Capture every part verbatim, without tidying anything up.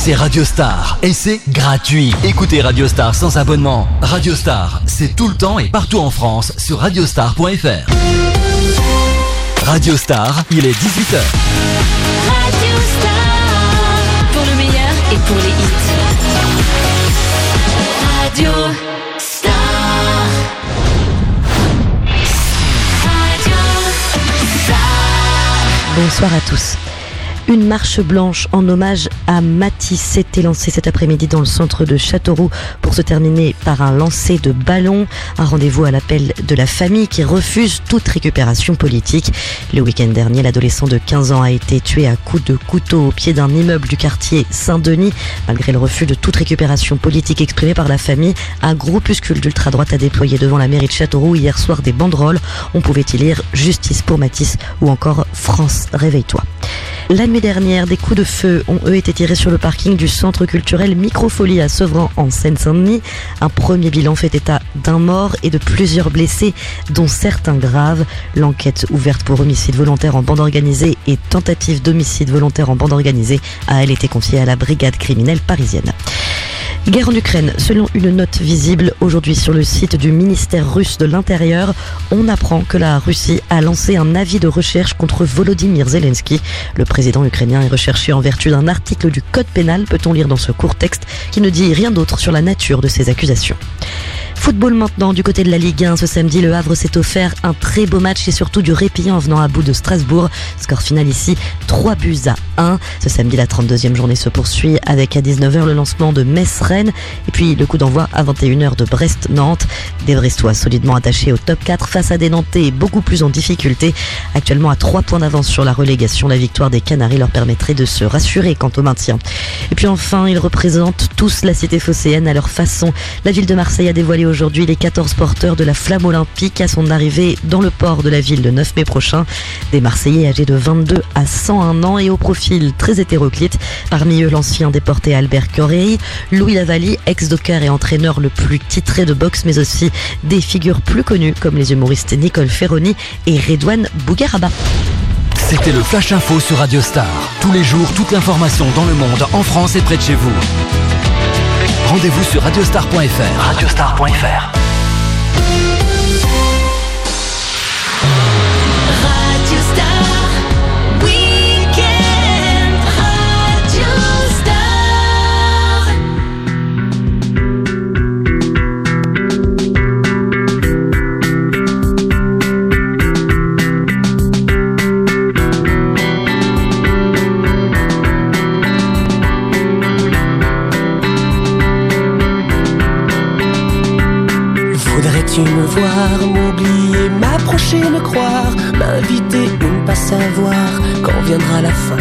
c'est Radio Star et c'est gratuit. Écoutez Radio Star sans abonnement. Radio Star, c'est tout le temps et partout en France sur radiostar point f r. Radio Star, il est dix-huit heures. Radio Star, pour le meilleur et pour les hits. Radio Star. Radio Star. Bonsoir à tous. Une marche blanche en hommage à Matisse s'était lancée cet après-midi dans le centre de Châteauroux pour se terminer par un lancer de ballon. Un rendez-vous à l'appel de la famille qui refuse toute récupération politique. Le week-end dernier, l'adolescent de quinze ans a été tué à coups de couteau au pied d'un immeuble du quartier Saint-Denis. Malgré le refus de toute récupération politique exprimé par la famille, un groupuscule d'ultra-droite a déployé devant la mairie de Châteauroux hier soir des banderoles. On pouvait y lire « Justice pour Matisse » ou encore « France, réveille-toi ». La nuit dernière, des coups de feu ont eux été tirés sur le parking du centre culturel Microfolie à Sevran en Seine-Saint-Denis. Un premier bilan fait état d'un mort et de plusieurs blessés, dont certains graves. L'enquête ouverte pour homicide volontaire en bande organisée et tentative d'homicide volontaire en bande organisée a elle été confiée à la brigade criminelle parisienne. Guerre en Ukraine. Selon une note visible aujourd'hui sur le site du ministère russe de l'Intérieur, on apprend que la Russie a lancé un avis de recherche contre Volodymyr Zelensky. Le président ukrainien est recherché en vertu d'un article du code pénal, peut-on lire dans ce court texte, qui ne dit rien d'autre sur la nature de ces accusations. Football maintenant, du côté de la Ligue un, ce samedi, le Havre s'est offert un très beau match et surtout du répit en venant à bout de Strasbourg. Score final ici, trois buts à un. Ce samedi, la trente-deuxième journée se poursuit avec à dix-neuf heures le lancement de Metz-Rennes et puis le coup d'envoi à vingt et une heures de Brest-Nantes. Des Brestois solidement attachés au top quatre face à des Nantais beaucoup plus en difficulté. Actuellement à trois points d'avance sur la relégation, la victoire des Canaries leur permettrait de se rassurer quant au maintien. Et puis enfin, ils représentent tous la cité phocéenne à leur façon. La ville de Marseille a dévoilé aujourd'hui les quatorze porteurs de la flamme olympique à son arrivée dans le port de la ville le neuf mai prochain. Des Marseillais âgés de vingt-deux à cent un ans et au profil très hétéroclite. Parmi eux, l'ancien déporté Albert Correia, Louis Lavallie, ex-docker et entraîneur le plus titré de boxe, mais aussi des figures plus connues comme les humoristes Nicole Ferroni et Redouane Bougueraba. C'était le Flash Info sur Radio Star. Tous les jours, toute l'information dans le monde, en France et près de chez vous. Rendez-vous sur radiostar point f r. radiostar point f r. Radio Star Weekend. Radio Star. Voudrais-tu me voir, m'oublier, m'approcher, me croire, m'inviter ou ne pas savoir quand viendra la fin?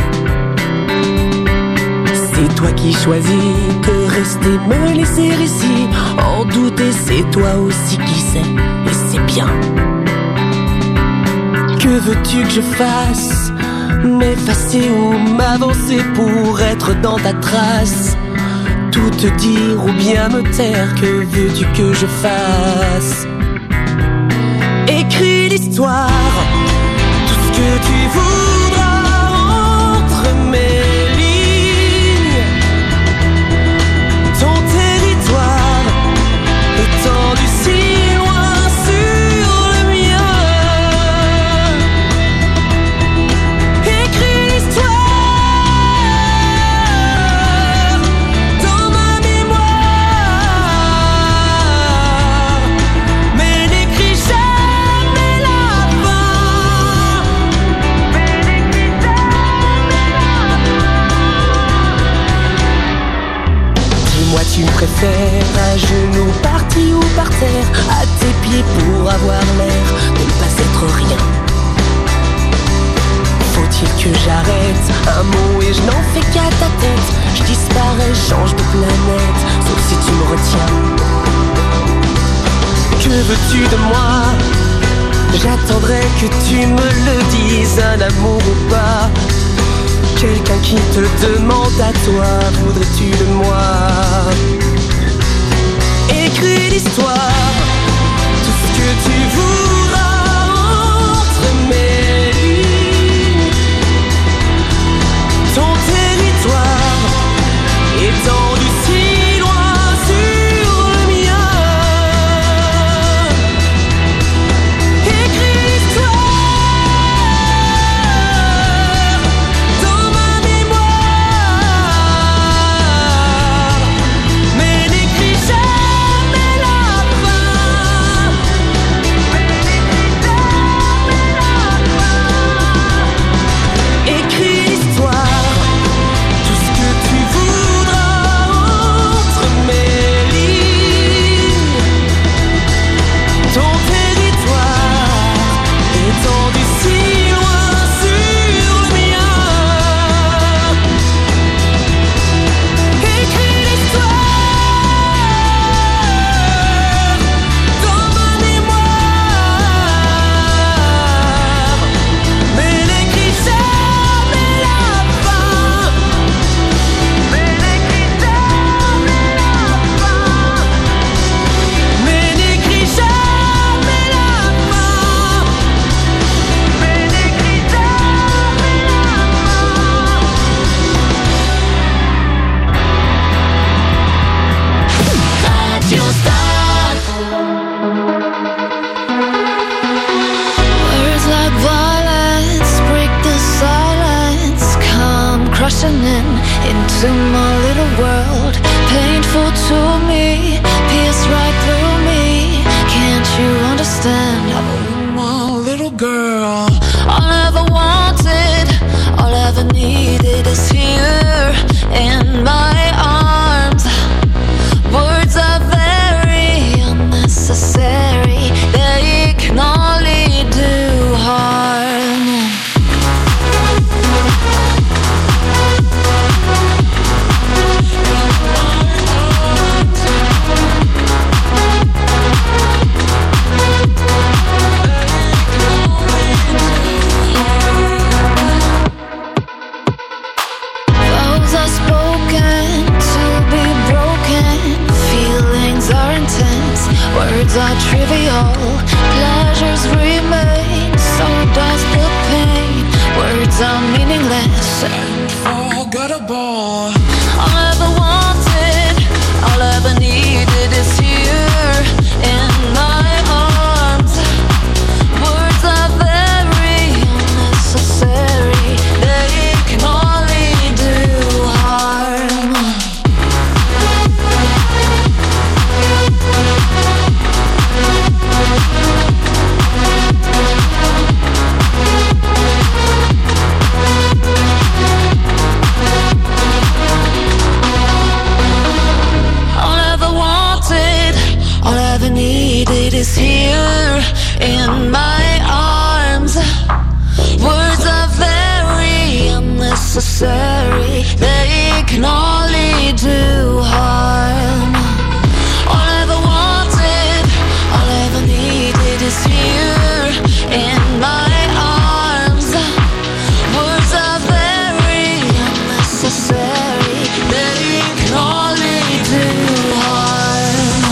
C'est toi qui choisis de rester, me laisser ici, en douter, c'est toi aussi qui sais, et c'est bien. Que veux-tu que je fasse? M'effacer ou m'avancer pour être dans ta trace? Tout te dire ou bien me taire, que veux-tu que je fasse? Écris l'histoire, tout ce que tu voudras entre mes lignes. Ton territoire étendu si loin sur le mien. Écris l'histoire. Tu préfères à genoux, parti ou par terre, à tes pieds pour avoir l'air de ne pas être rien. Faut-il que j'arrête un mot et je n'en fais qu'à ta tête? Je disparais, change de planète, sauf si tu me retiens. Que veux-tu de moi? J'attendrai que tu me le dises, un amour ou pas. Quelqu'un qui te demande à toi, voudrais-tu de moi? Écris l'histoire, tout ce que tu voudras entre mes lignes. Ton territoire transitioning into my little world. Painful to me, pierce right through me. Can't you understand? I'm my little girl. All I ever wanted, all I ever needed is here in my arms. Words are very unnecessary, they can only do harm. Vows are spoken to be broken. Feelings are intense, words are trivial. Pleasures remain, so does the pain. Words are meaningless and forgettable. All I ever wanted, all I ever needed is here in my arms. Words are very unnecessary, they can only do harm. All I ever wanted, all I ever needed is here in my arms. Words are very unnecessary, they can only do harm. All I ever wanted, all I ever needed is here in my arms. Words are very unnecessary, they can only do harm.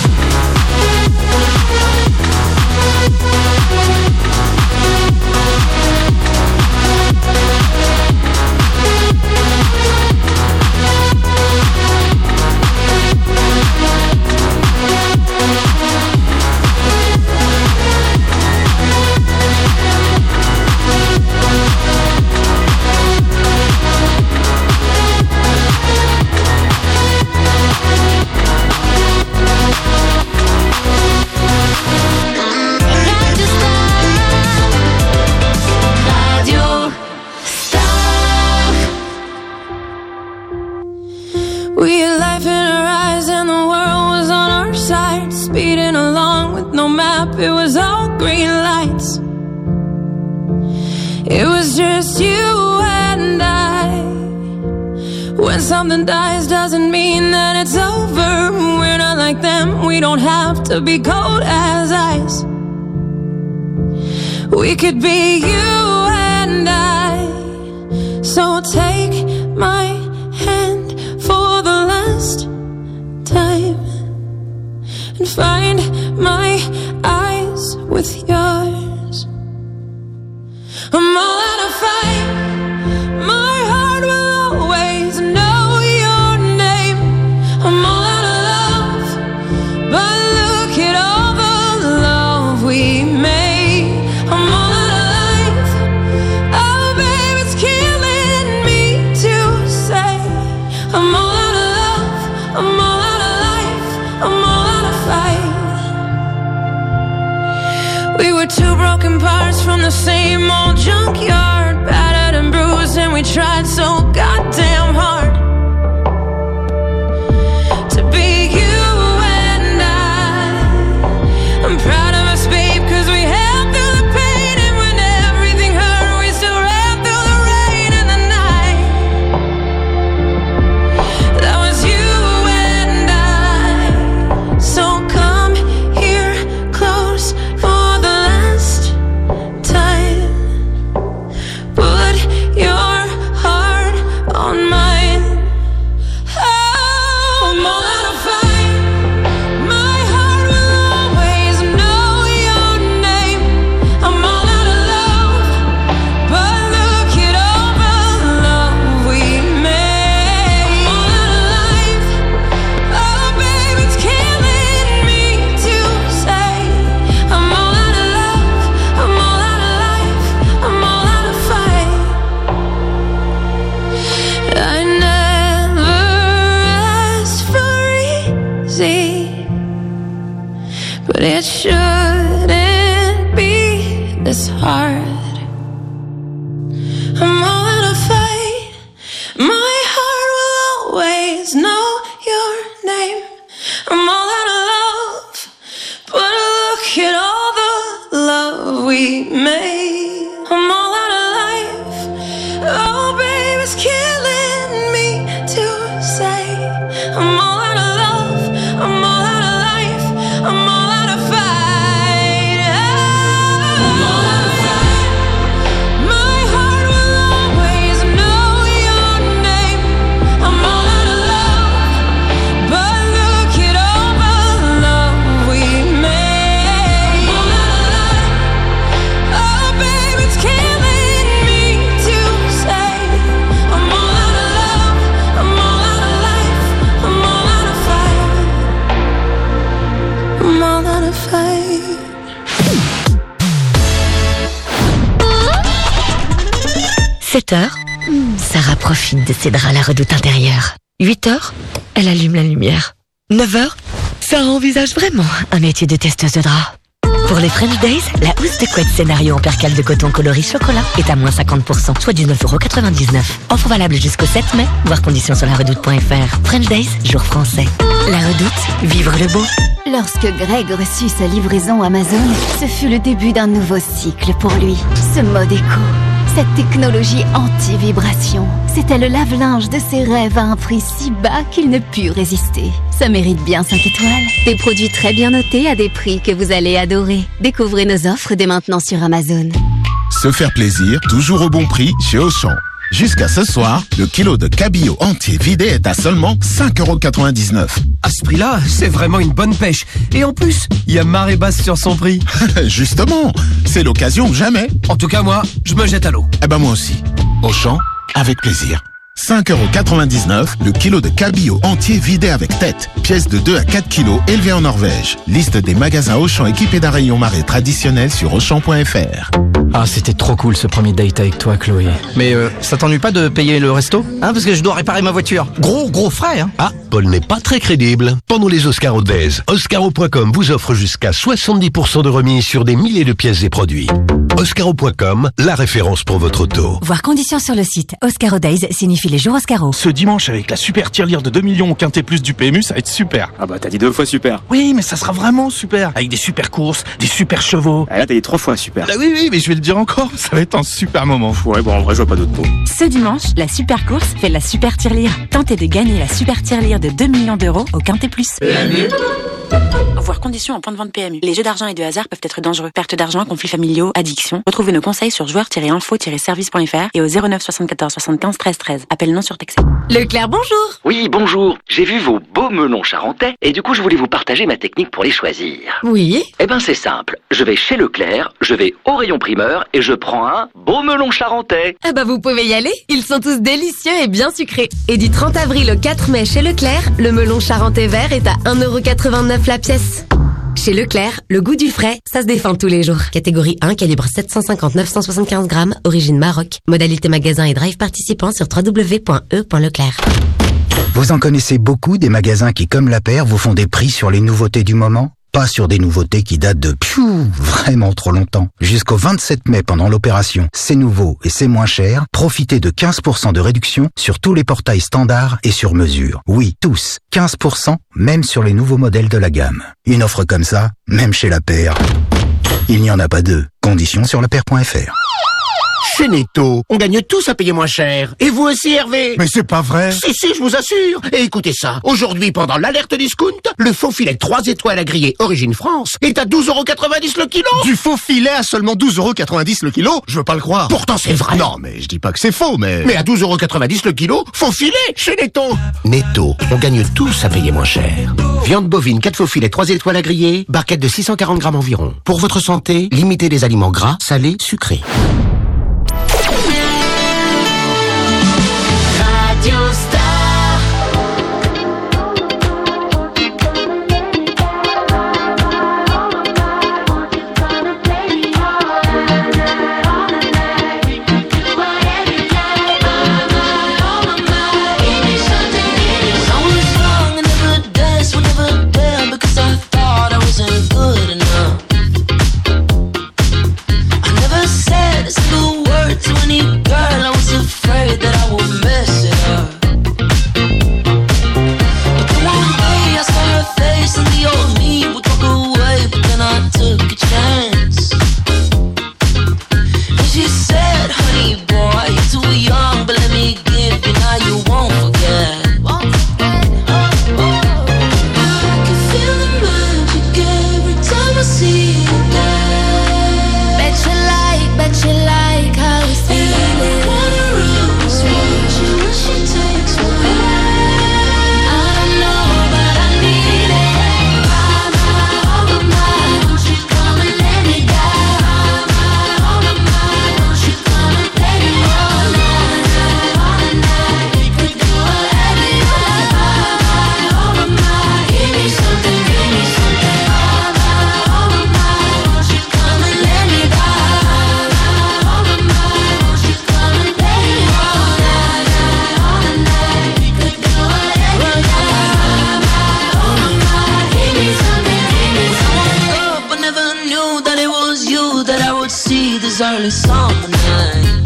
We had life in our eyes and the world was on our side. Speeding along with no map, it was all green lights. It was just you and I. When something dies doesn't mean that it's over. We're not like them, we don't have to be cold as ice. We could be you and I. So take my hand for the last time and find my eyes with yours. I'm all out of fight, my heart will always know your name. I'm all out of love, but look at all the love we made. I'm all out of life, oh babe, it's killing me to say. I'm all out of love, I'm all out of life, I'm all out of fight. We were two broken parts from the same old junkyard, battered and bruised, and we tried so goddamn hard to be you and I. I'm proud of us, babe, cause we held through the pain, and when everything hurt, we still ran through the rain and the night. That was you and I. So come here close for the last time. Put your heart it shouldn't be this hard. I'm all out of fight. My heart will always know your name. I'm all out of love, but look at all the love we made. I'm all out of life. Oh, baby, it's killing me to say. I'm all out of love. I'm all out of life. I'm all out of fight. I'm all out of fight. My heart will always know your name. I'm all out of love, but look at all the love we made. I'm all out of life. Oh, baby, it's killing me to say. I'm all out of love. I'm all out of life. I'm all out of fight. I'm all out of fight. sept heures, Sarah profite de ses draps à la redoute intérieure. huit heures, elle allume la lumière. neuf heures, Sarah envisage vraiment un métier de testeuse de draps. Pour les French Days, la housse de couette scénario en percale de coton coloris chocolat est à moins cinquante pour cent, soit dix-neuf euros quatre-vingt-dix-neuf. Offre valable jusqu'au sept mai, voir conditions sur la redoute point f r. French Days, jour français. La redoute, vivre le beau. Lorsque Greg reçut sa livraison Amazon, ce fut le début d'un nouveau cycle pour lui. Ce mode éco, cette technologie anti-vibration, c'était le lave-linge de ses rêves à un prix si bas qu'il ne put résister. Ça mérite bien cinq étoiles. Des produits très bien notés à des prix que vous allez adorer. Découvrez nos offres dès maintenant sur Amazon. Se faire plaisir, toujours au bon prix chez Auchan. Jusqu'à ce soir, le kilo de cabillaud entier vidé est à seulement cinq euros quatre-vingt-dix-neuf. À ce prix-là, c'est vraiment une bonne pêche. Et en plus, il y a marée basse sur son prix. Justement, c'est l'occasion jamais. En tout cas, moi, je me jette à l'eau. Eh ben moi aussi. Auchan, avec plaisir. cinq euros quatre-vingt-dix-neuf, le kilo de cabillaud entier vidé avec tête. Pièce de deux à quatre kilos, élevée en Norvège. Liste des magasins Auchan équipés d'un rayon marée traditionnel sur auchan point f r. Ah, c'était trop cool ce premier date avec toi, Chloé. Mais euh, ça t'ennuie pas de payer le resto? Hein, parce que je dois réparer ma voiture. Gros, gros frais, hein. Ah, Paul n'est pas très crédible. Pendant les Oscaro Days, Oscaro point com vous offre jusqu'à soixante-dix pour cent de remise sur des milliers de pièces et produits. Oscaro point com, la référence pour votre auto. Voir conditions sur le site. Oscaro Days signifie les jours Oscaro. Ce dimanche, avec la super tirelire de deux millions au Quintet Plus du P M U, ça va être super. Ah bah t'as dit deux fois super. Oui, mais ça sera vraiment super. Avec des super courses, des super chevaux. Ah là t'as dit trois fois super. Ah oui, oui, mais je vais le dire encore, ça va être un super moment. Ouais, bon en vrai je vois pas d'autres mots. Ce dimanche, la super course fait la super tirelire. Tentez de gagner la super tirelire de deux millions d'euros au Quintet Plus. P M U. Voir conditions en point de vente P M U. Les jeux d'argent et de hasard peuvent être dangereux. Perte d'argent, conflits familiaux, addiction. Retrouvez nos conseils sur joueurs tiret info tiret service point f r et au zéro neuf soixante-quatorze soixante-quinze treize treize. Appel non surtaxé. Leclerc, bonjour. Oui, bonjour. J'ai vu vos beaux melons charentais et du coup je voulais vous partager ma technique pour les choisir. Oui. Eh ben c'est simple. Je vais chez Leclerc, je vais au rayon primeur et je prends un beau melon charentais. Ah bah vous pouvez y aller. Ils sont tous délicieux et bien sucrés. Et du trente avril au quatre mai chez Leclerc, le melon charentais vert est à un euro quatre-vingt-neuf la pièce. Chez Leclerc, le goût du frais, ça se défend tous les jours. Catégorie un, calibre sept cent cinquante-neuf cent soixante-quinze grammes, origine Maroc. Modalité magasin et drive participant sur w w w point e point leclerc. Vous en connaissez beaucoup des magasins qui, comme la paire, vous font des prix sur les nouveautés du moment? Pas sur des nouveautés qui datent de piou, vraiment trop longtemps. Jusqu'au vingt-sept mai pendant l'opération C'est nouveau et c'est moins cher, profitez de quinze pour cent de réduction sur tous les portails standards et sur mesure. Oui, tous, quinze pour cent, même sur les nouveaux modèles de la gamme. Une offre comme ça, même chez la paire, il n'y en a pas deux. Conditions sur la paire point f r. Chez Netto, on gagne tous à payer moins cher. Et vous aussi, Hervé? Mais c'est pas vrai. Si, si, je vous assure. Et écoutez ça. Aujourd'hui, pendant l'alerte discount, le faux filet trois étoiles à griller Origine France est à douze euros quatre-vingt-dix le kilo. Du faux filet à seulement douze euros quatre-vingt-dix le kilo? Je veux pas le croire. Pourtant, c'est vrai. Non, mais je dis pas que c'est faux, mais... Mais à douze euros quatre-vingt-dix le kilo, faux filet chez Netto. Netto, on gagne tous à payer moins cher. Viande bovine, quatre faux filets, trois étoiles à griller, barquette de six cent quarante grammes environ. Pour votre santé, limitez les aliments gras, salés, sucrés. Good enough. only summer night.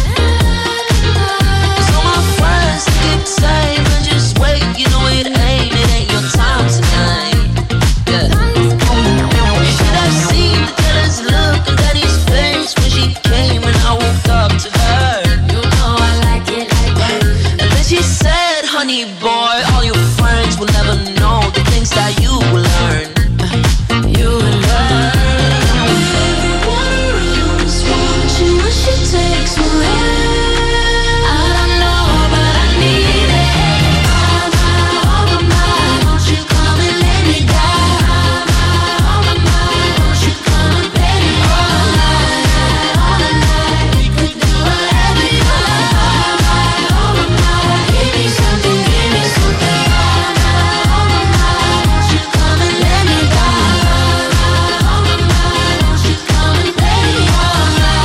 So my friends keep saying, but just wait, you know it ain't, it ain't your time tonight. Yeah. You should have seen the jealous look on Daddy's face when she came and I woke up to her. You know I like it like that. And then she said, honey boy, all your friends will never know the things that you will learn. You will learn. Takes my hand. I don't know, but I need it. I'm out on my mind. Won't you come and lay me down? I'm out on my mind. Won't you come and play me all night, all night? We could do whatever you like. I'm out on my mind. Give me something, give me something. I'm out on my mind. Won't you come and lay me down? I'm out on my mind. Won't you come and play me all night?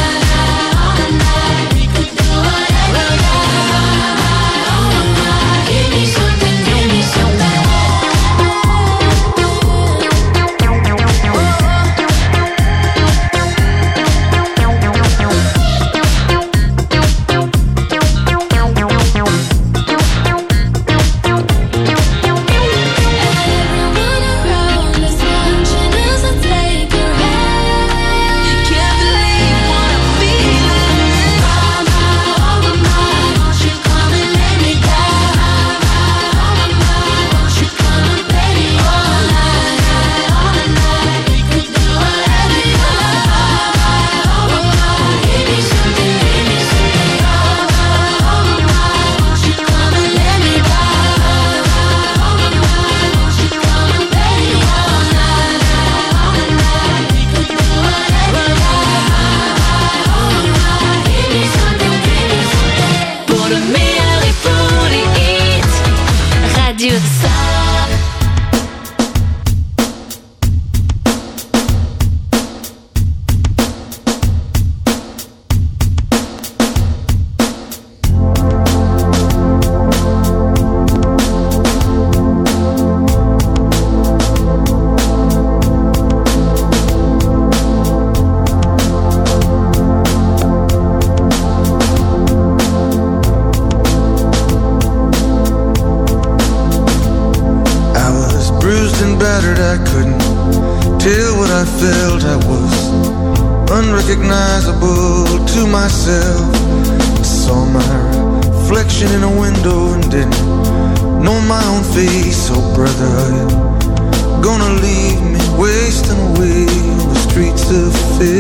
Unrecognizable to myself. I saw my reflection in a window and didn't know my own face. Oh brother, are you gonna leave me wasting away on the streets of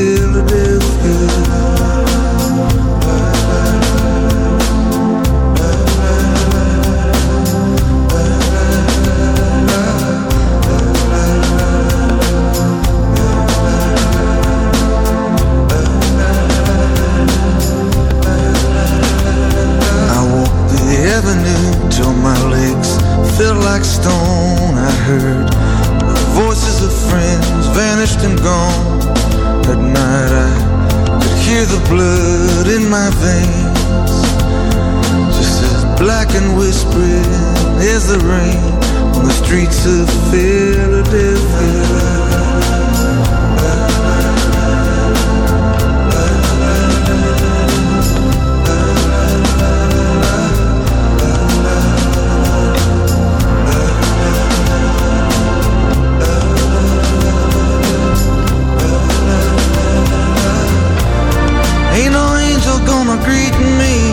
Philadelphia? Till my legs felt like stone. I heard the voices of friends vanished and gone. At night I could hear the blood in my veins, just as black and whispering as the rain on the streets of Philadelphia. Ain't no angel gonna greet me.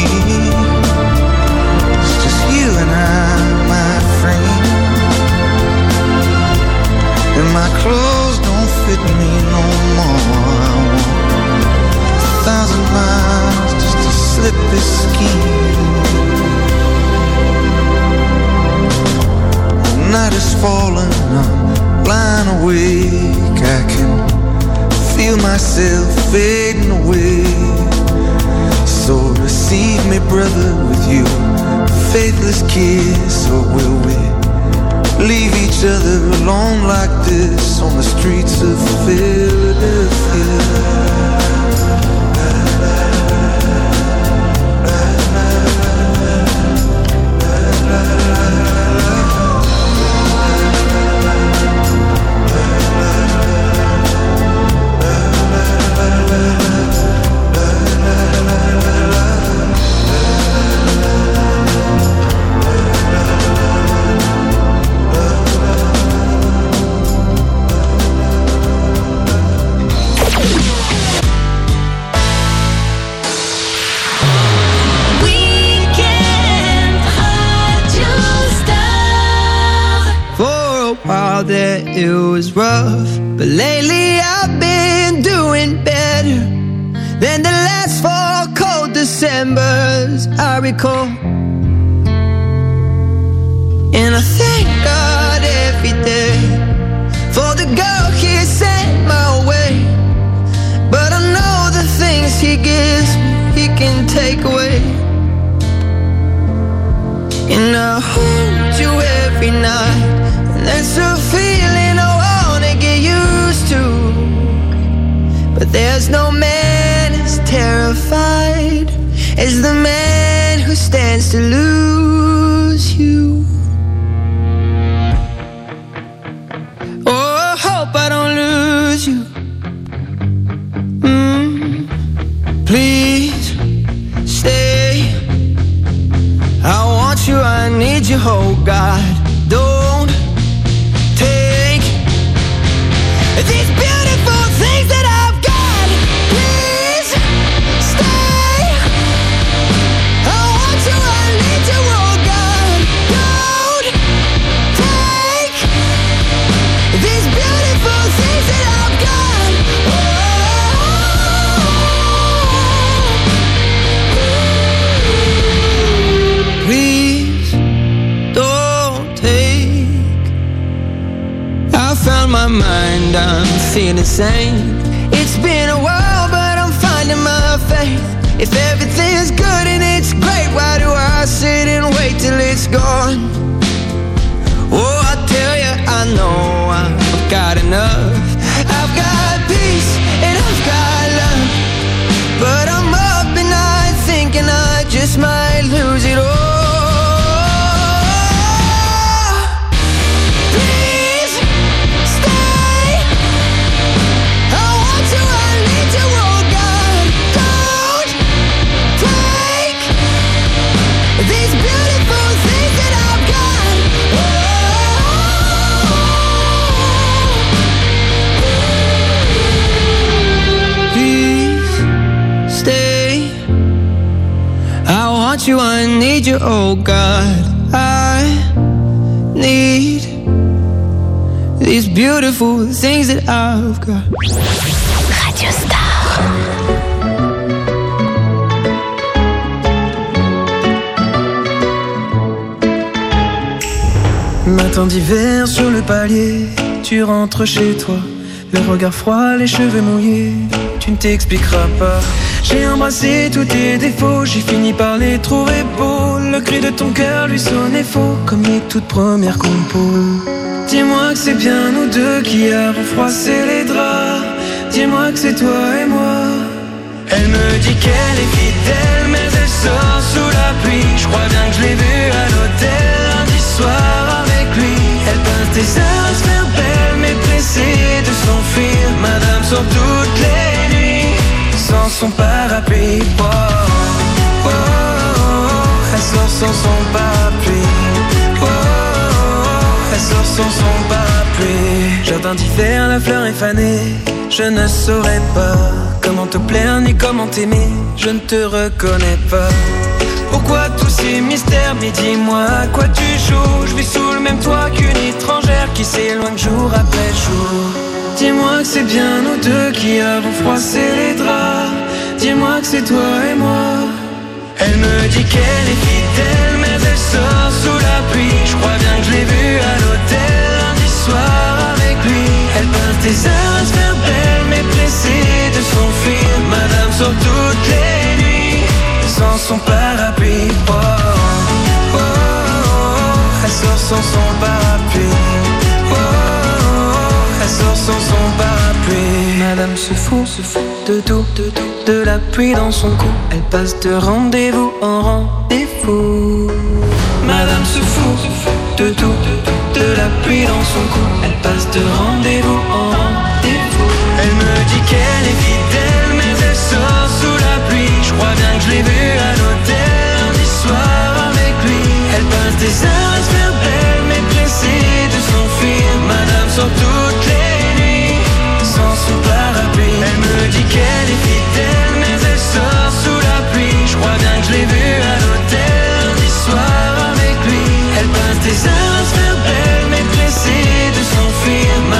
It's just you and I, my friend. And my clothes don't fit me no more. I walk a thousand miles just to slip this skin. The night is falling, I'm lying awake. I can feel myself fading away. So receive me, brother, with you faithless kiss. Or will we leave each other alone like this on the streets of Philadelphia? it was rough, but lately I've been doing better than the last four cold Decembers I recall. And I thank God every day for the girl He sent my way. But I know the things He gives me, He can take away. And I hold you every night, and that's a feeling I wanna get used to. But there's no man as terrified as the man who stands to lose you. Oh, I hope I don't lose you. Mm, please stay. I want you, I need you, oh God. Don't take these beautiful things that I've got. Please stay. I want you, I need you, oh God. Don't take these beautiful things that I've got. Oh, please don't take. I found my mind, I'm feeling sane. It's been a while, but I'm finding my faith. If everything's good and it's great, why do I sit and wait till it's gone? Oh, I tell you, I know I've got enough. I've got peace and I've got love, but I'm up at night thinking I just might lose it all. Please stay. I want you, I need you, oh God. Don't take these beautiful things that I've got. Please stay. I want you, I need you, oh God. I need these beautiful things that I've got. Radio Star. Matin d'hiver sur le palier, tu rentres chez toi, le regard froid, les cheveux mouillés, tu ne t'expliqueras pas. J'ai embrassé tous tes défauts, j'ai fini par les trouver beaux. Le cri de ton cœur lui sonnait faux, comme les toutes premières compos. Dis-moi que c'est bien nous deux qui avons froissé les draps. Dis-moi que c'est toi et moi. Elle me dit qu'elle est fidèle, mais elle sort sous la pluie. Je crois bien que je l'ai vue à l'hôtel lundi soir avec lui. Elle pince des heures à se faire belle, mais pressée de s'enfuir. Madame sort toutes les nuits sans son parapluie. Oh, oh, oh, oh. Elle sort sans son parapluie. Oh, oh, oh. Elle sort sans son parapluie. Jardin d'hiver, la fleur est fanée. Je ne saurais pas comment te plaire ni comment t'aimer. Je ne te reconnais pas. Pourquoi tous ces mystères? Mais dis-moi à quoi tu joues. Je vis sous le même toit qu'une étrangère qui s'éloigne jour après jour. Dis-moi que c'est bien nous deux qui avons froissé les draps. Dis-moi que c'est toi et moi. Elle me dit qu'elle est fidèle, mais elle sort sous la pluie. Je crois bien que je l'ai vue à l'hôtel lundi soir avec lui. Elle pince des heures à se faire belle, mais pressée de s'enfuir. Madame sort toutes les nuits sans son parapluie. Oh, oh, oh, oh. Elle sort sans son parapluie. Oh, oh, oh. Elle sort sans son parapluie. Madame se fout, se fout de tout, de tout, de la pluie dans son cou. Elle passe de rendez-vous en rendez-vous. Madame se fout, se fout de tout, de tout, de la pluie dans son cou. Elle passe de rendez-vous en rendez-vous. Elle me dit qu'elle est fidèle, mais elle sort sous la pluie. Je crois bien que je l'ai vue à l'hôtel lundi soir avec lui. Elle passe des heures à se faire belle, mais pressée de s'enfuir. Madame sort toutes les nuits sans son parapluie. Elle me dit qu'elle est fidèle, mais elle sort sous la pluie. Je crois bien que je l'ai vue à l'hôtel lundi soir avec lui. Elle passe des heures à se faire belle, mais pressée de s'enfuir.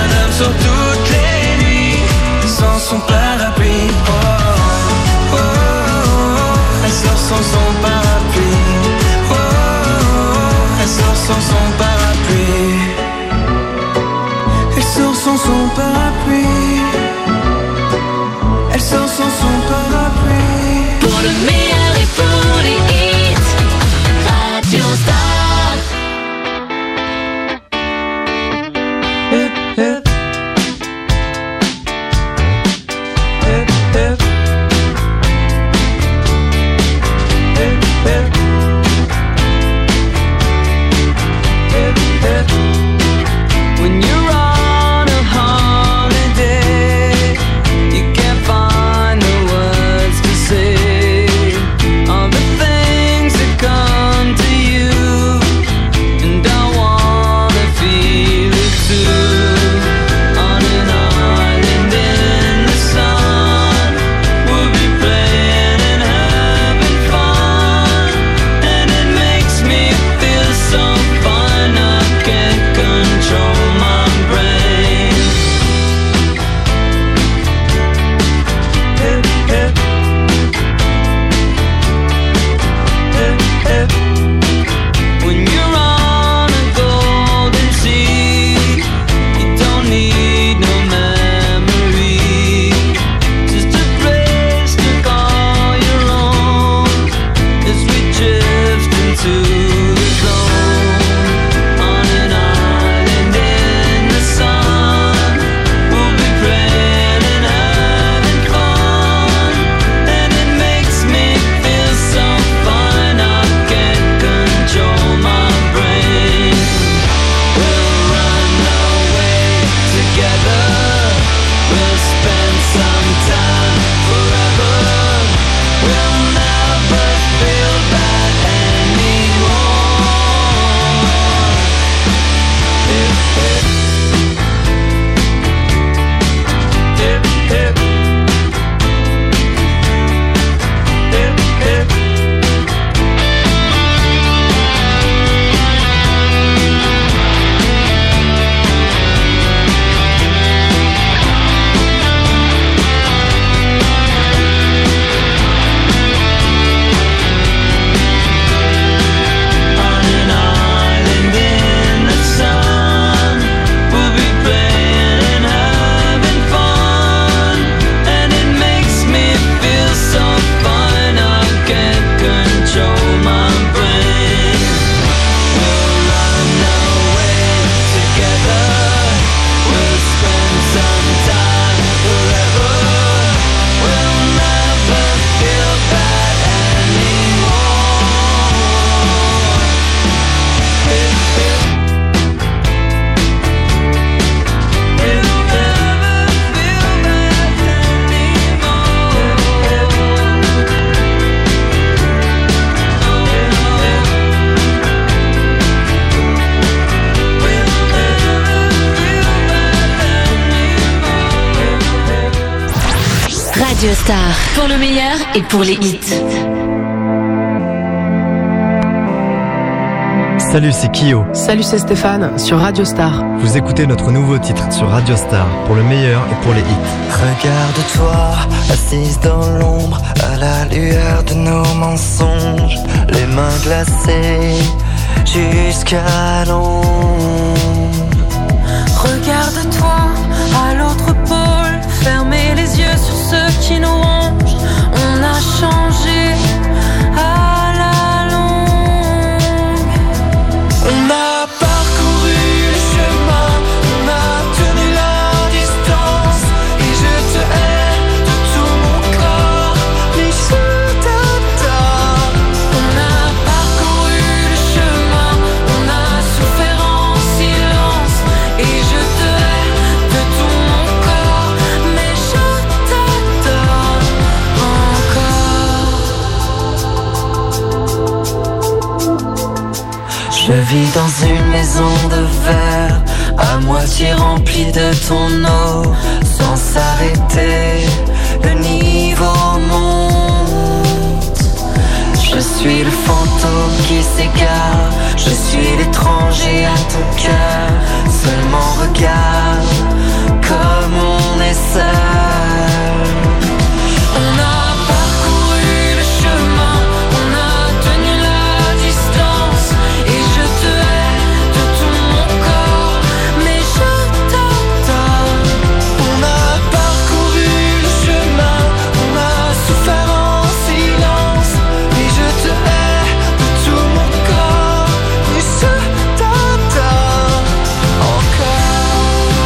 Star, pour le meilleur et pour les hits. Salut, c'est Kyo. Salut, c'est Stéphane sur Radio Star. Vous écoutez notre nouveau titre sur Radio Star, pour le meilleur et pour les hits. Regarde-toi, assise dans l'ombre, à la lueur de nos mensonges, les mains glacées jusqu'à l'ombre. Regarde-toi à l'autre pôle, fermez les yeux sur ceux qui nous rongent. On a changé à la longue. On a parcouru le chemin, on a tenu la distance, et je te hais de tout mon corps, mais je t'adore. On a parcouru le chemin, on a souffert en silence, et je te hais de tout mon corps, mais je t'adore encore. Je vis dans une maison de verre, à moitié remplie de ton eau, sans s'arrêter, le niveau monte. Je suis le fantôme qui s'égare, je suis l'étranger à ton cœur. Seulement regarde comme on est seul. On a parcouru le chemin, on a tenu la distance, et je te hais de tout mon corps, mais je t'adore. On a parcouru le chemin, on a souffert en silence, et je te hais de tout mon corps, mais je t'adore encore.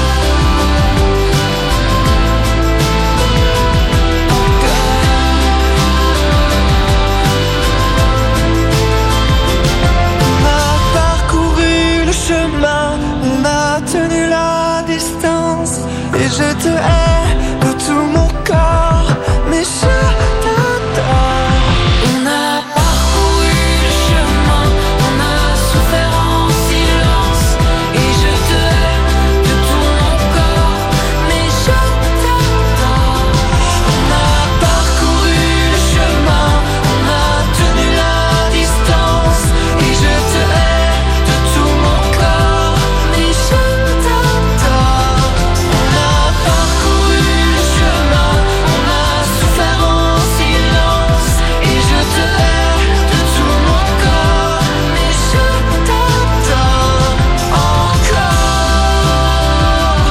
On a parcouru le chemin, on a tenu la distance, et je te hais de tout mon corps, mais je t'adore. On a parcouru le chemin, on a souffert en silence, et je te hais de tout mon corps, mais je t'adore. On a parcouru le chemin, on a tenu la distance, et je te hais de tout mon corps, mais je t'adore. On a parcouru le chemin, on a souffert en silence, et je te hais de tout mon corps, mais je t'adore encore,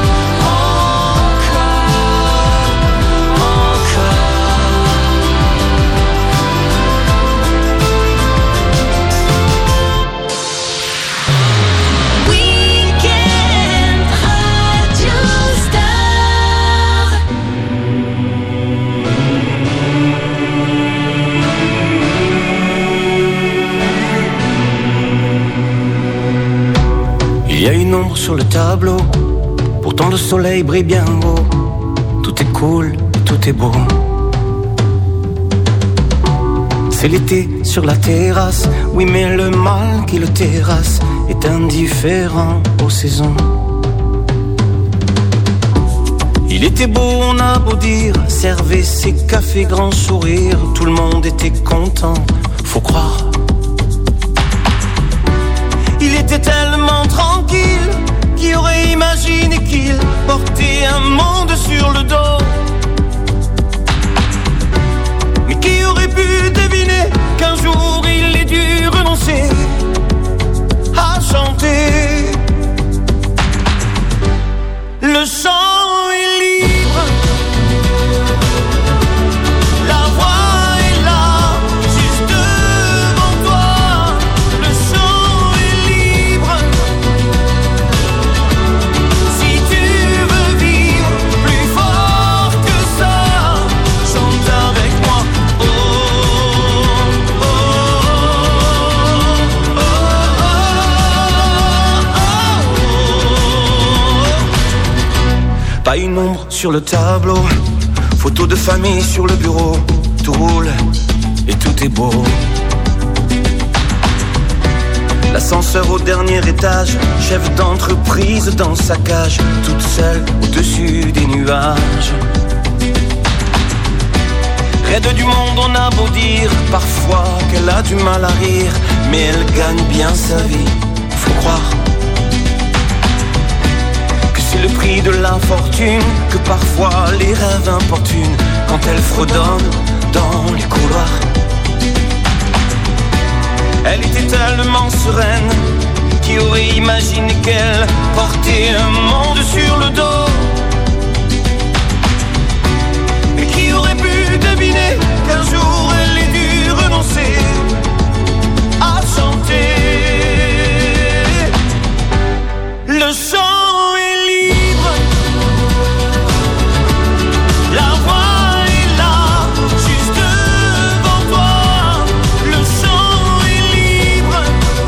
Weekend Radio Star. Il y a une ombre sur le tableau, pourtant le soleil brille bien haut. Tout est cool, tout est beau. C'est l'été sur la terrasse, oui mais le mal qui le terrasse est indifférent aux saisons. Il était beau, on a beau dire, servait ses cafés grand sourire, tout le monde était content, faut croire. Il était tellement tranquille, qui aurait imaginé qu'il portait un monde sur le dos. Mais qui aurait pu deviner qu'un jour il ait dû renoncer à chanter. Le chant est libre, la voix est là, juste devant toi. Le chant est libre, si tu veux vivre plus fort que ça, chante avec moi. Oh, oh, oh, oh, oh. Pas une ombre sur le tableau, photo de famille sur le bureau, tout roule et tout est beau. L'ascenseur au dernier étage, chef d'entreprise dans sa cage, toute seule au-dessus des nuages. Près de du monde on a beau dire parfois qu'elle a du mal à rire, mais elle gagne bien sa vie, faut croire que c'est le prix de l'infortune, que parfois les rêves importunent quand elle fredonne dans les couloirs. Elle était tellement sereine, qui aurait imaginé qu'elle portait un monde sur le dos? Mais qui aurait pu deviner qu'un jour elle ait dû renoncer à chanter? Le chant est libre, la voix est là, juste devant toi. Le chant est libre,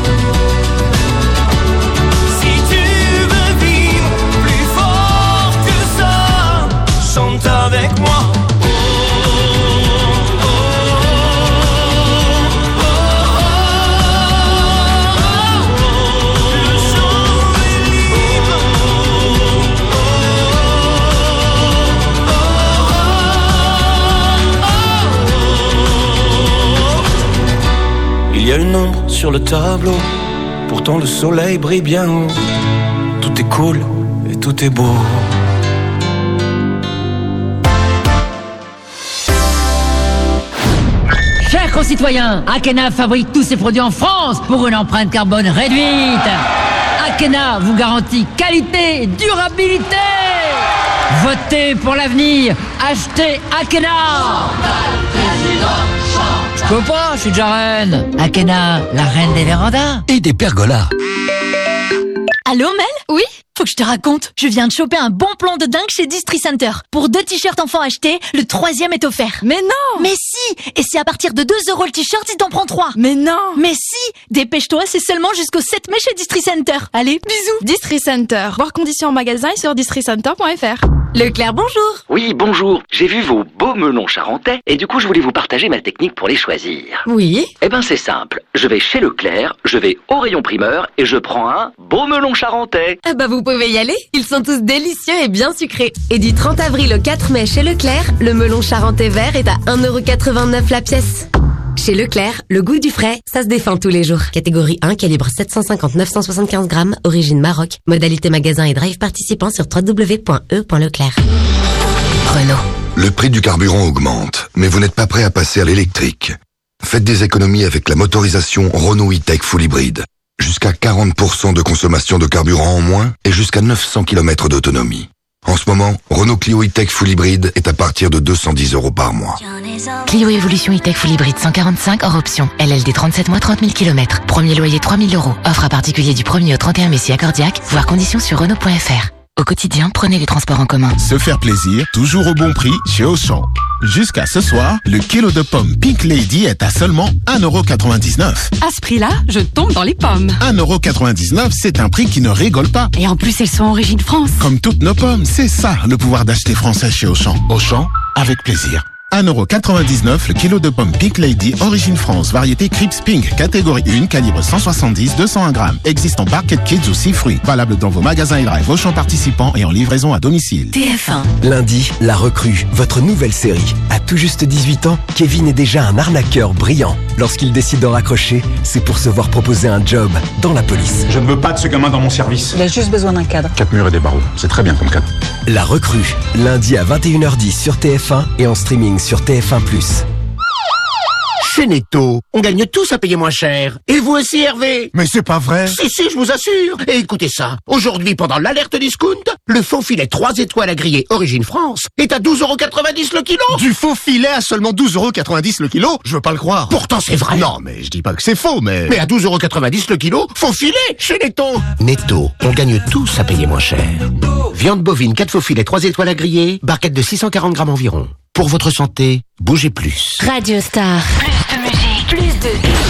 si tu veux vivre plus fort que ça, chante avec moi. Il y a une ombre sur le tableau, pourtant le soleil brille bien haut. Tout est cool et tout est beau. Chers concitoyens, Akena fabrique tous ses produits en France pour une empreinte carbone réduite. Akena vous garantit qualité et durabilité. Votez pour l'avenir, achetez Akena. Je peux pas, je suis déjà reine. Akena, la reine des vérandas. Et des pergolas. Allô Mel? Oui? Faut que je te raconte. Je viens de choper un bon plan de dingue chez Distri Center. Pour deux t-shirts enfants achetés, le troisième est offert. Mais non! Mais si! Et c'est à partir de deux euros le t-shirt si t'en prends trois. Mais non! Mais si! Dépêche-toi, c'est seulement jusqu'au sept mai chez Distri Center. Allez, bisous! Distri Center. Voir conditions en magasin et sur distri center point f r. Leclerc, bonjour! Oui, bonjour. J'ai vu vos beaux melons charentais et du coup je voulais vous partager ma technique pour les choisir. Oui? Eh ben c'est simple. Je vais chez Leclerc, je vais au rayon primeur et je prends un beau melon charentais. Ah bah vous pouvez y aller. Ils sont tous délicieux et bien sucrés. Et du trente avril au quatre mai chez Leclerc, le melon charentais vert est à un euro quatre-vingt-neuf la pièce. Chez Leclerc, le goût du frais, ça se défend tous les jours. Catégorie un, calibre sept cent cinquante neuf cent soixante-quinze grammes, origine Maroc. Modalité magasin et drive participant sur w w w point e point leclerc. Renault. Le prix du carburant augmente, mais vous n'êtes pas prêt à passer à l'électrique. Faites des économies avec la motorisation Renault E-Tech Full Hybrid. Jusqu'à quarante pour cent de consommation de carburant en moins et jusqu'à neuf cents kilomètres d'autonomie. En ce moment, Renault Clio E-Tech Full Hybrid est à partir de deux cent dix euros par mois. Clio Evolution E-Tech Full Hybrid cent quarante-cinq hors option. L L D trente-sept mois, trente mille kilomètres. Premier loyer trois mille euros. Offre à particulier du premier au trente et un mai si accordiaque. Voir conditions sur Renault point f r. Au quotidien, prenez les transports en commun. Se faire plaisir, toujours au bon prix chez Auchan. Jusqu'à ce soir, le kilo de pommes Pink Lady est à seulement un euro quatre-vingt-dix-neuf. À ce prix-là, je tombe dans les pommes. un euro quatre-vingt-dix-neuf, c'est un prix qui ne rigole pas. Et en plus, elles sont origine France. Comme toutes nos pommes, c'est ça le pouvoir d'acheter français chez Auchan. Auchan, avec plaisir. un euro quatre-vingt-dix-neuf le kilo de pommes Pink Lady, origine France, variété Crips Pink, catégorie un, calibre cent soixante-dix, deux cent un grammes. Existe en Barquette Kids ou six fruits. Valable dans vos magasins et drive Auchan participants et en livraison à domicile. T F un. Lundi, La Recrue, votre nouvelle série. À tout juste dix-huit ans, Kevin est déjà un arnaqueur brillant. Lorsqu'il décide de raccrocher, c'est pour se voir proposer un job dans la police. Je ne veux pas de ce gamin dans mon service. Il a juste besoin d'un cadre. Quatre murs et des barreaux, c'est très bien comme cadre. La Recrue, lundi à vingt et une heures dix sur T F un et en streaming sur T F un plus. Chez Netto, on gagne tous à payer moins cher. Et vous aussi, Hervé? Mais c'est pas vrai. Si, si, je vous assure. Et écoutez ça. Aujourd'hui, pendant l'alerte discount, le faux filet trois étoiles à griller Origine France est à douze euros quatre-vingt-dix le kilo. Du faux filet à seulement douze euros quatre-vingt-dix le kilo? Je veux pas le croire. Pourtant, c'est vrai. Non, mais je dis pas que c'est faux, mais... Mais à douze euros quatre-vingt-dix le kilo, faux filet chez Netto. Netto, on gagne tous à payer moins cher. Viande bovine, quatre faux filets, trois étoiles à griller, barquette de six cent quarante grammes environ. Pour votre santé, bougez plus. Radio Star. Plus de musique, plus de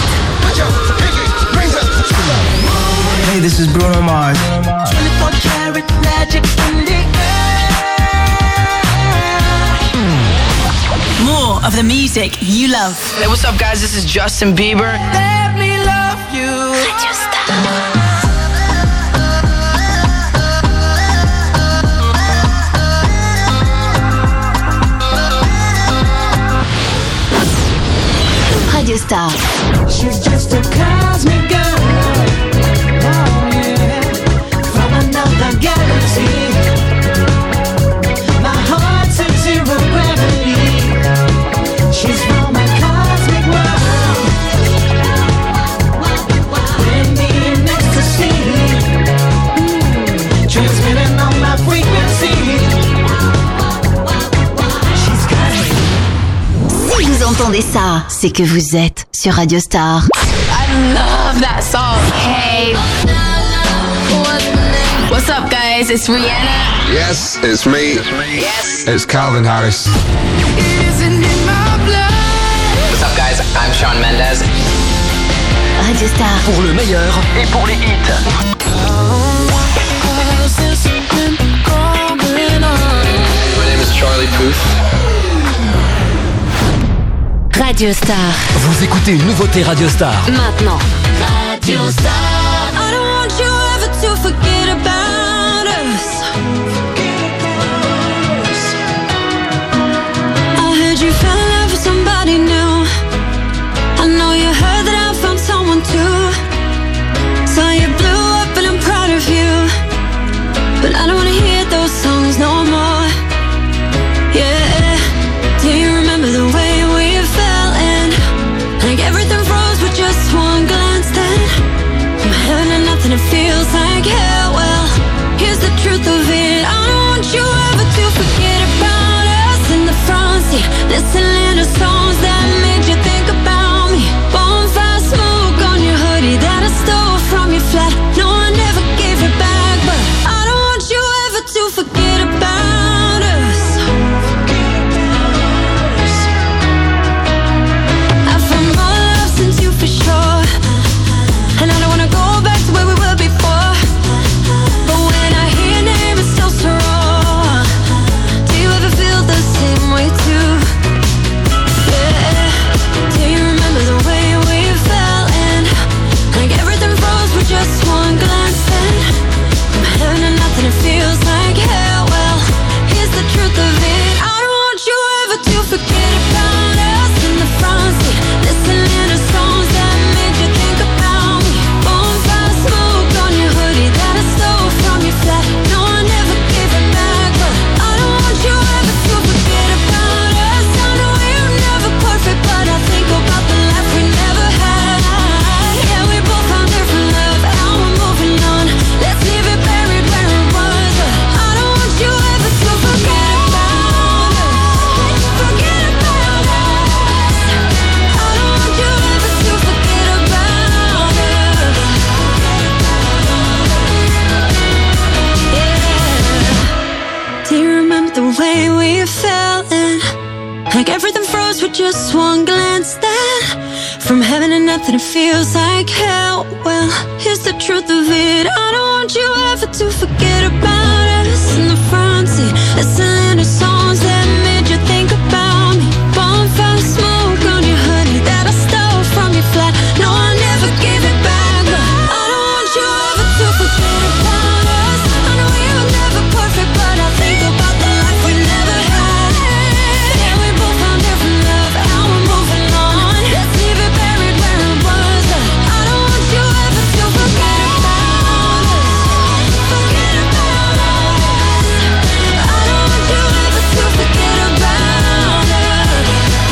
Hey, this is Bruno Mars. twenty-four karat magic in the air. More of the music you love. Hey, what's up, guys? This is Justin Bieber. Let me love you. Radio Star. Radio Star. She's just a cosmic girl, oh yeah, from another galaxy. My heart's at zero gravity. She's from my cosmic world. With me in ecstasy, transmitting on my frequency. Si vous entendez ça, c'est que vous êtes sur Radio Star. I love that song. Hey. What's up, guys? It's Rihanna. Yes, it's me. Yes. It's Calvin Harris. What's up, guys? I'm Shawn Mendes. Radio Star. Pour le meilleur et pour les hits. My name is Charlie Puth. Radio Star. Vous écoutez une nouveauté Radio Star. Maintenant. Radio Star. I don't want you ever to forget about us. I heard you fell in love with somebody new. I know you heard that I found someone too. So you blew up and I'm proud of you. But I don't wanna hear those songs no more. Yeah. Do you remember the way we fell in? Like everything froze with just one glance then. From heaven to nothing it feels like hell. Well, here's the truth of it. I don't want you ever to forget about us in the front seat, listening to songs that made you think about me. Bonfire smoke on your hoodie that I stole from your flat. No, I never gave it back, but I don't want you ever to forget about us. I found more love since you for sure, and I don't wanna go back to where we were before. But when I hear your name, it's still so raw. Do you ever feel the same way too? Yeah. Do you remember the way we fell in? Like everything froze with just one glance then. From heaven to nothing, it feels like hell. Well, here's the truth of it. I don't want you ever to forget about us in the front seat, listening to songs that made you think about me. Bonfire smoke on your hoodie that I stole from your flat. No, I never gave it back, but I don't want you ever to forget about us. I know we're never perfect, but I think about the life we never had. Yeah, we both found different love, now we're moving on. Let's leave it buried where it was, but I don't want you ever to forget about us. Forget about us. I don't want you ever to forget about us. Yeah. Do you remember the way we fell in? Like everything froze with just one glance then. From heaven to nothing, it feels like hell. Well, here's the truth of it. I don't want you ever to forget about us in the front seat, listening to songs that made you think about me. Bonfire smoke on your hoodie that I stole from your flat. No, I never gave it back, but I don't want you ever to forget about us. I know we were never perfect, but I think about the life we never had. Yeah, we both found different love, now we're moving on. Let's leave it buried where it was, but I don't want you ever to forget about us. Forget about us. I don't want you ever to forget about us.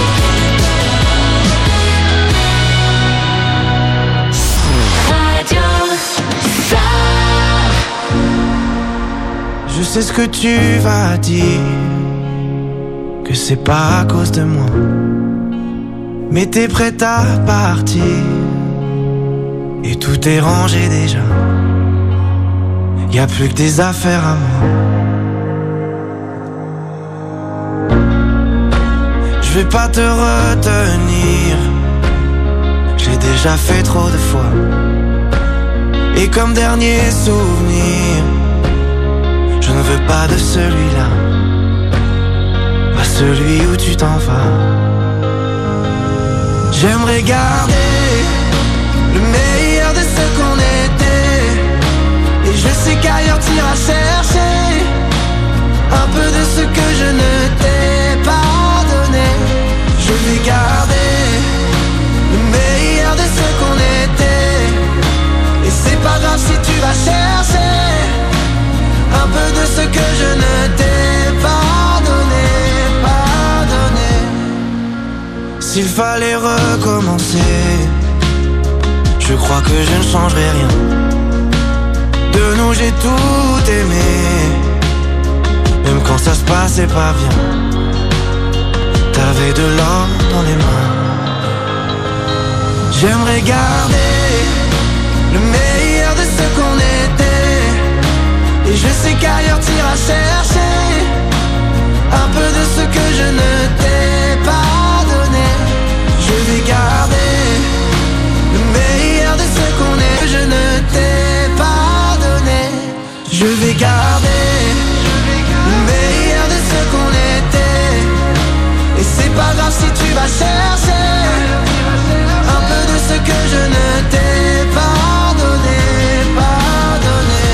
Radio Star. Je sais ce que tu vas dire, que c'est pas à cause de moi, mais t'es prête à partir, et tout est rangé déjà. Y a plus que des affaires à moi. Je vais pas te retenir, j'ai déjà fait trop de fois. Et comme dernier souvenir, je ne veux pas de celui-là, pas celui où tu t'en vas. J'aimerais garder le meilleur de ce qu'on était, et je sais qu'ailleurs t'iras chercher un peu de ce que je ne t'ai pas donné. Je vais garder S'il fallait recommencer, je crois que je ne changerai rien. De nous j'ai tout aimé, même quand ça se passait pas bien. T'avais de l'or dans les mains. J'aimerais garder le meilleur de ce qu'on était. Et je sais qu'ailleurs t'iras chercher un peu de ce que je ne t'ai pas donné. Je vais garder le meilleur de ce qu'on est, que je ne t'ai pas donné. Je vais garder le meilleur de ce qu'on était. Et c'est pas grave si tu vas chercher un peu de ce que je ne t'ai pas donné, pas donné.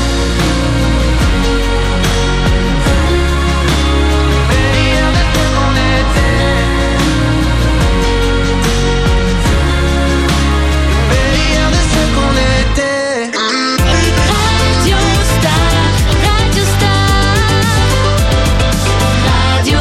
Meilleur de ce qu'on était. Meilleur de ce qu'on était. Radio Star, Radio Star, Radio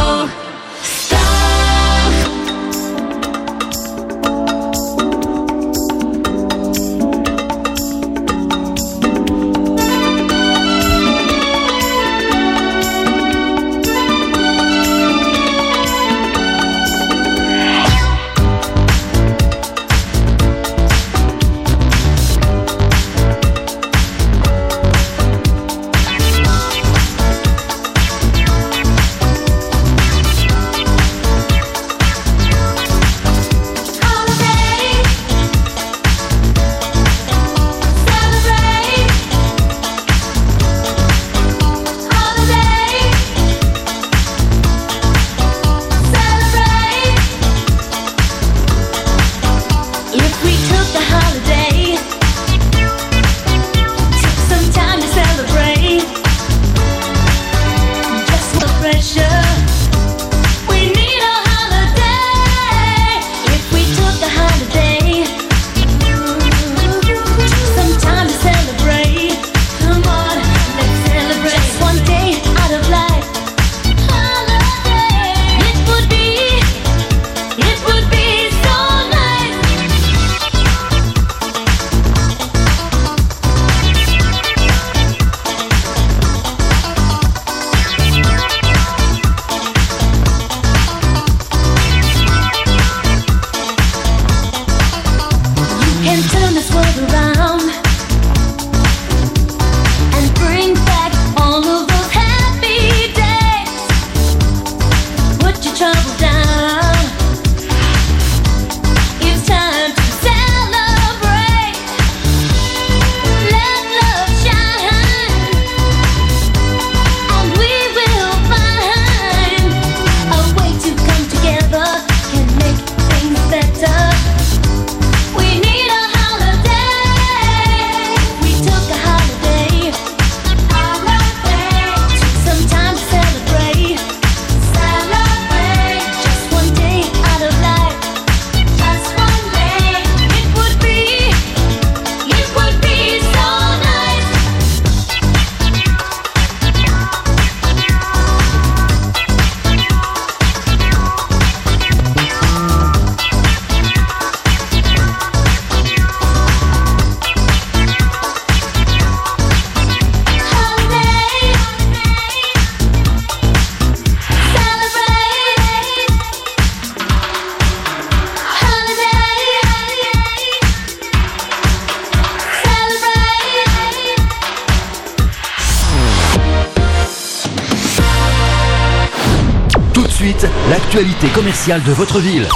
suite, l'actualité commerciale de votre ville.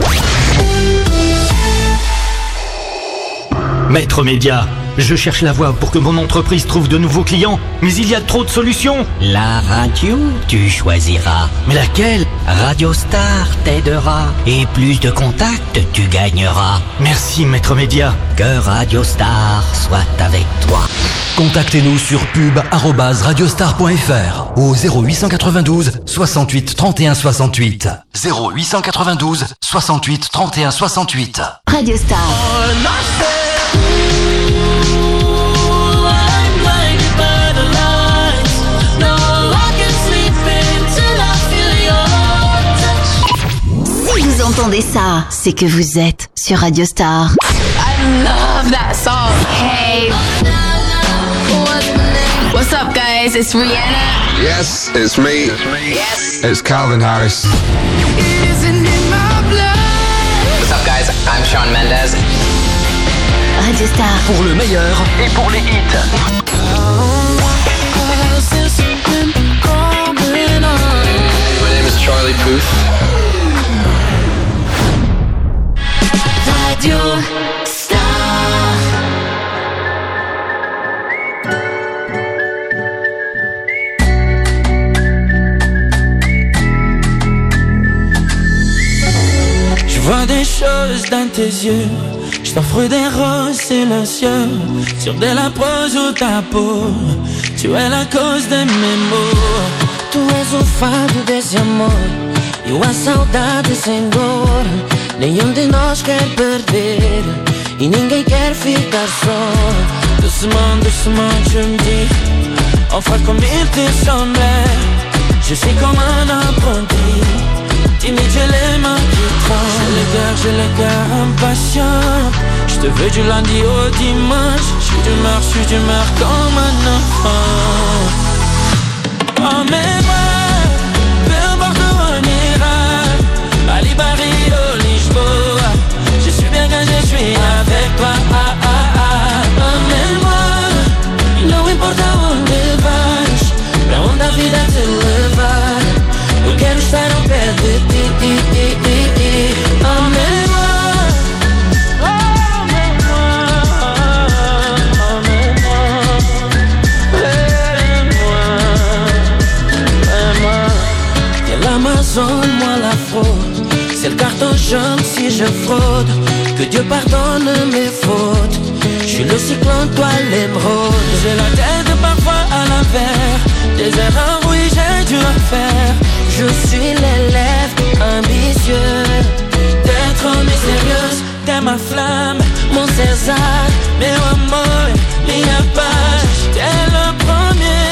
Maître Média, je cherche la voie pour que mon entreprise trouve de nouveaux clients, mais il y a trop de solutions. La radio, tu choisiras. Mais laquelle? Radio Star t'aidera. Et plus de contacts, tu gagneras. Merci, Maître Média. Que Radio Star soit avec toi. Contactez-nous sur pub arobase radiostar point f r au zéro huit cent quatre-vingt-douze soixante-huit trente et un soixante-huit. zéro huit cent quatre-vingt-douze soixante-huit trente et un soixante-huit. Radio Star. Si vous entendez ça, c'est que vous êtes sur Radio Star. I love that song. Hey. What's up, guys? It's Rihanna. Yes, it's me. Yes. It's Calvin Harris. What's up, guys? I'm Shawn Mendes. Radio Star. Pour le meilleur et pour les hits. My name is Charlie Puth. Radio Star. Je vois des choses dans tes yeux. Je t'offre des roses silencieux sur de la pose ou ta peau. Tu es la cause de mes maux. Tu és o fado desse amor e a saudade sem dor. Nenhum de nós quer perder e ninguém quer ficar só. Doucement, doucement, je me dis, enfin comme il te semblait. Je suis comme un apprenti, timide, j'ai les mains qui tremblent. J'ai le cœur, j'ai le cœur impatient. Je te veux du lundi au dimanche. Je suis d'humeur, je suis d'humeur comme un enfant. Emmène-moi, peu importe où on ira, Bali, Paris, ou Lisboa. Je suis bien quand je suis avec toi. Ah, ah, ah. Emmène-moi, não importa onde vais, pra onde a vida te levar. Eu quero estar ao pé de ti, ti, ti, ti, ti. Emmène-moi. L'Amazon, moi la fraude. C'est le carton jaune si je fraude. Que Dieu pardonne mes fautes. Je suis le cyclone, toi l'émeraude. J'ai la tête parfois à l'envers. Des erreurs, oui, j'ai dû en faire. Je suis l'élève ambitieux. T'es trop mystérieuse, t'es ma flamme, mon César, meu amor, minha paz. T'es le premier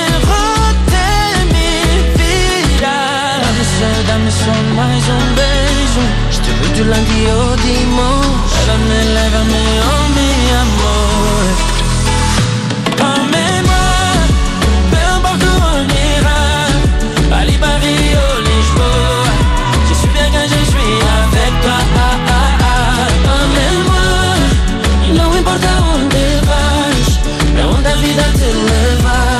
dame só mais um beijo. Je te veux du lundi au dimanche. Lève-moi, lève-moi, oh mi amor. Emmène-moi, peu importe où on ira, Bali, Paris, ou Lisboa. Je suis bien quand je suis avec toi. Ah, ah, ah. Emmène-moi, não importa onde vais, pra onde a vida te levar.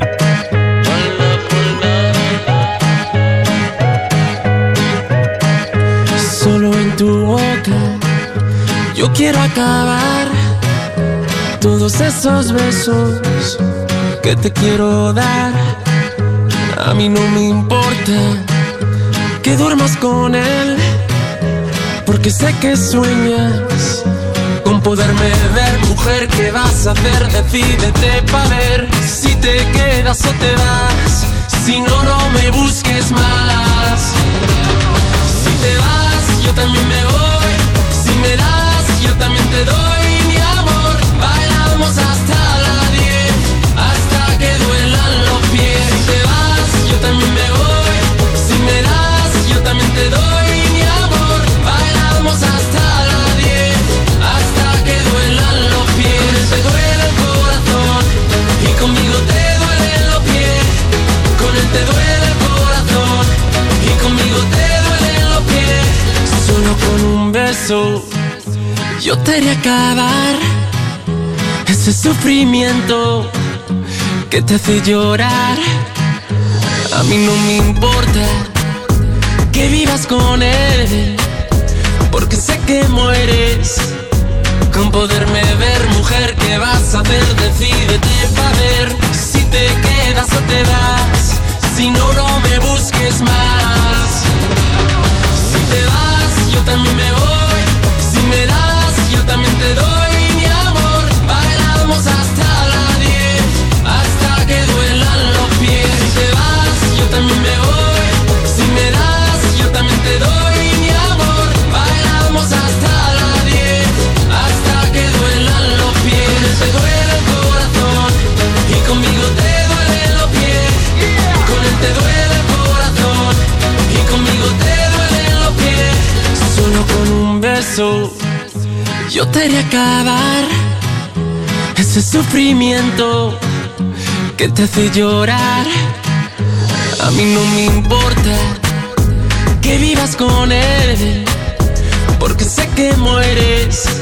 Tu boca, yo quiero acabar todos esos besos que te quiero dar. A mí no me importa que duermas con él, porque sé que sueñas con poderme ver. Mujer, ¿qué vas a hacer? Decídete pa' ver si te quedas o te vas. Si no, no me busques más. Si te vas, yo también me voy. Si me das, yo también te doy mi amor. Bailamos hasta las diez, hasta que duelan los pies. Si te vas, yo también me voy. Si me das, yo también te doy mi amor. Bailamos hasta las diez, hasta que duelan los pies. Te duele el corazón y conmigo te duelen los pies. Con él te duele el corazón y conmigo te duelen los pies. Solo con un beso yo te haré acabar ese sufrimiento que te hace llorar. A mí no me importa que vivas con él, porque sé que mueres con poderme ver. Mujer, ¿qué vas a hacer? Decídete pa' ver si te quedas o te vas. Si no, no me busques más. Si te vas, yo también me voy. Si me das, yo también te doy mi amor. Bailamos hasta las diez, hasta que duelan los pies. Si te vas, yo también me voy. Si me das, yo también te doy mi amor. Bailamos hasta las diez, hasta que duelan los pies. Te duele el corazón y conmigo te duelen los pies. Con él te duele el corazón y conmigo te duelen los pies. Solo eso. Yo te haré acabar ese sufrimiento que te hace llorar. A mí no me importa que vivas con él, porque sé que mueres